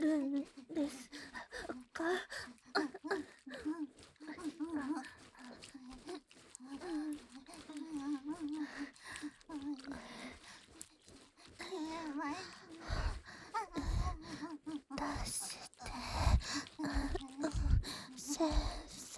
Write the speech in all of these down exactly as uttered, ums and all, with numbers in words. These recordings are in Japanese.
るんですか？出して先生。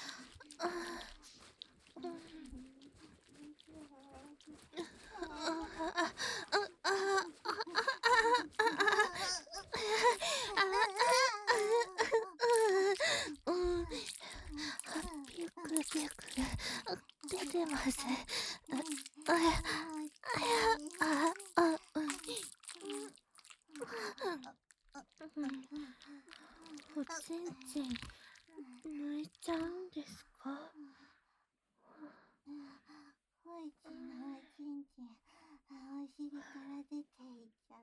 ビクビク出てます。あああおちんちん抜いちゃうんですか？ おいちのおちんちん、お尻から出ていっちゃった。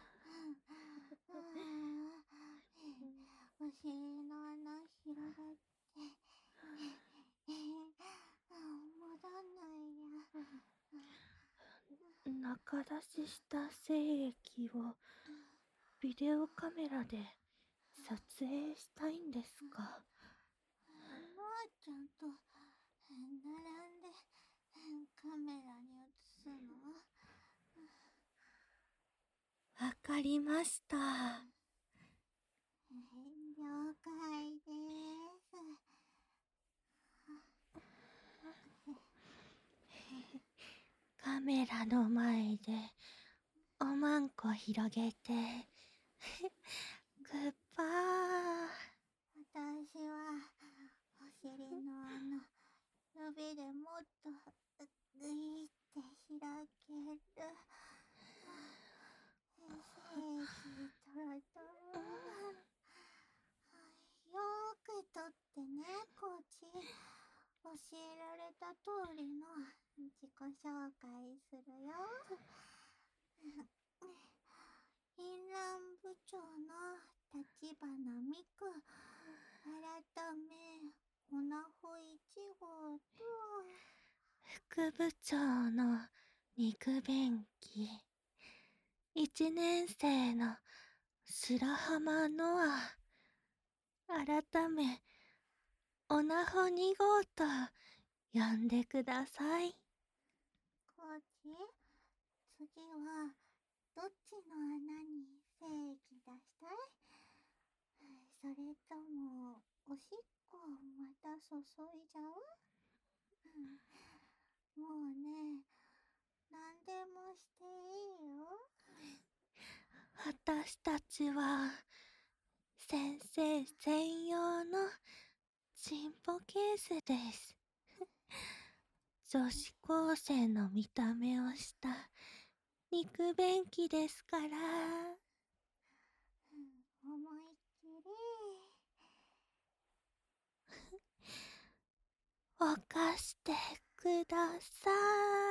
お尻の穴広がって、戻んないや。 中出しした精液をビデオカメラで撮影したいんですか？ まあちゃんと並んでカメラに映すの？ わかりました。 了解です。 カメラの前でおまんこ広げてグッバー。 私はお尻の穴指でもっとグイって開ける。精液トロトロ。よーく撮ってね、コーチ。教えられた通りの自己紹介するよ。淫乱部長の立花美久、改めおなほいち号と副部長の肉便器、一年生の白浜ノア、改めおなほに号と呼んでください。 コーチ、次はどっちの穴に精液出したい？それともおしっこまた注いじゃう？もうね、なんでもしていいよ。 私たちは先生専用のチンポケースです。女子高生の見た目をした肉便器ですから。 思いっきり犯してください。